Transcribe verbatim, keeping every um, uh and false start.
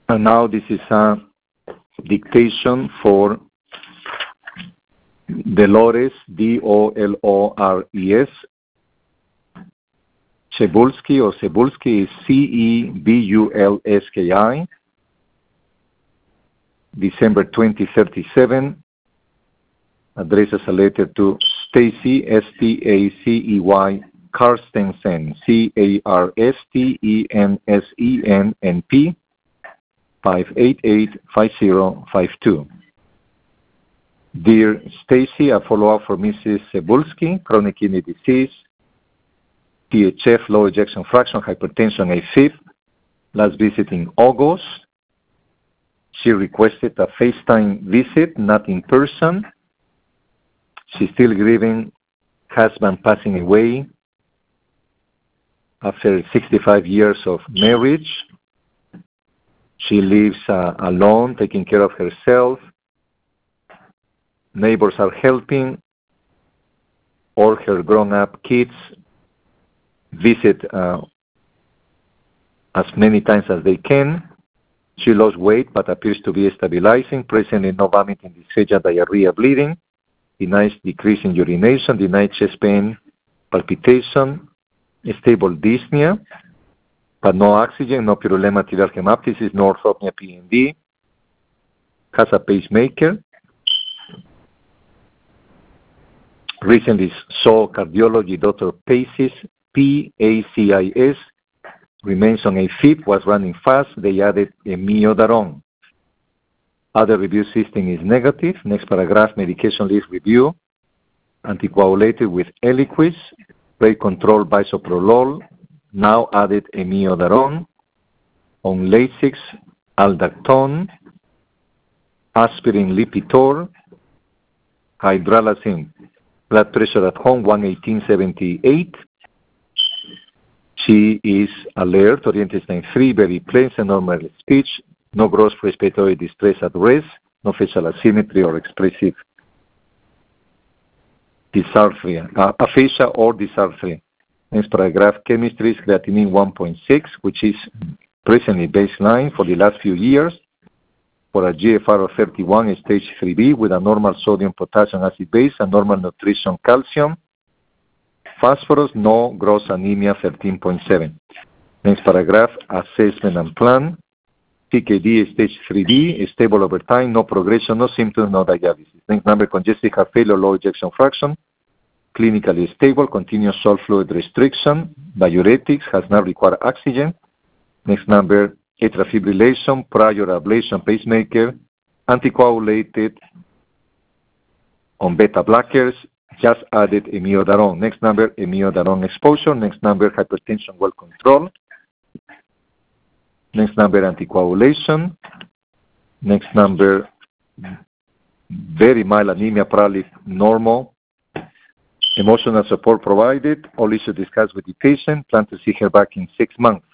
And now this is a dictation for Dolores, D O L O R E S. Cebulski or Cebulski is C E B U L S K I. December twenty thirty-seven. Addresses a letter to Stacy, S T A C E Y, Carstensen, C A R S T E N S E N N P, five eight eight five zero five two. Dear Stacy, a follow-up for Missus Cebulski, chronic kidney disease, T H F, low ejection fraction, hypertension, A Fib. Last visit in August. She requested a FaceTime visit, not in person. She's still grieving husband passing away after sixty-five years of marriage. She lives uh, alone, taking care of herself. Neighbors are helping. All her grown-up kids visit uh, as many times as they can. She lost weight but appears to be stabilizing. Presently no vomiting, dysphagia, diarrhea, bleeding. Denies decrease in urination, denied chest pain, palpitation, stable dyspnea, but no oxygen, no purulema tibial hemoptysis, no orthopnea P N D. Has a pacemaker. Recently saw cardiology Doctor Pacis, P A C I S. Remains on A Fib, was running fast. They added amiodarone. Other review system is negative. Next paragraph, medication list review. Anticoagulated with Eliquis, rate control bisoprolol, now added amiodarone. On Lasix, aldactone, aspirin Lipitor, hydralazine. Blood pressure at home, one eighteen seventy-eight. She is alert, oriented in three, very pleasant, normal speech, no gross respiratory distress at rest, no facial asymmetry or expressive dysarthria, uh, aphasia or dysarthria. Next paragraph, chemistry is creatinine one point six, which is presently baseline for the last few years. For a G F R of thirty-one, stage three B, with a normal sodium, potassium, acid base, and normal nutrition, calcium. Phosphorus, no gross anemia, thirteen point seven. Next paragraph, assessment and plan. C K D, stage three B, stable over time, no progression, no symptoms, no dialysis. Next number, congestive heart failure, low ejection fraction, clinically stable, continuous salt fluid restriction, diuretics, has not required oxygen. Next number, atrial fibrillation, prior ablation, pacemaker, anticoagulated on beta blockers, just added amiodarone. Next number, amiodarone exposure. Next number, hypertension well controlled. Next number, anticoagulation. Next number, very mild anemia, probably normal. Emotional support provided. All issues discussed with the patient. Plan to see her back in six months.